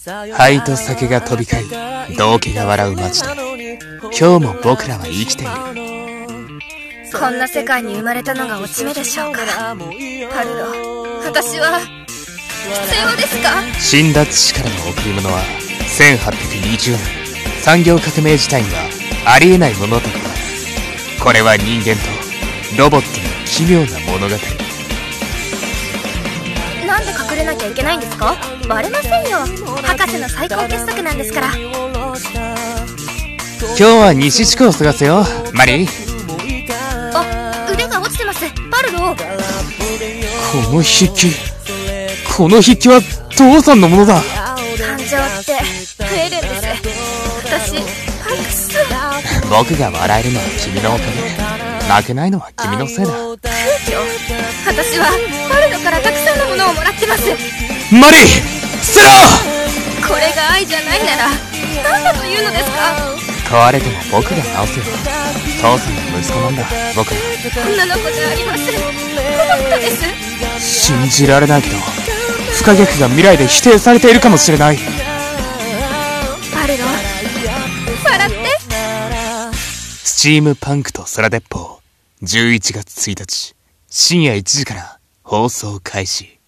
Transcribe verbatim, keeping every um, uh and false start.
灰と酒が飛び交い、道化が笑う街で、今日も僕らは生きている。 こんな世界に生まれたのが落ち目でしょうか。パルロ、私は必要ですか？ 死んだ父からの贈り物はせんはっぴゃくにじゅうねん産業革命時代にはありえないものだった。これは人間とロボットの奇妙な物語。 なんで隠れなきゃいけないんですか？バレませんよ。博士の最高傑作なんですから。 今日は西地区を探すよ、マリー。 あ、腕が落ちてます、パルロ。 この筆記、この筆記は父さんのものだ。 感情って増えるんです。私パクス。 僕が笑えるのは君のおかげ、泣けないのは君のせいだ。 空気を。私はパルロからたくさんのものをもらってます。 マリー、捨てろ！ これが愛じゃないなら何だというのですか？ 壊れても僕が直すよ。父さんの息子なんだ、僕は。 女の子じゃありません、ロボットです。 信じられないけど、不可逆が未来で否定されているかもしれない。 パルロ、笑って。 スチームパンクと空鉄砲、じゅういちがつついたち深夜いちじから放送開始。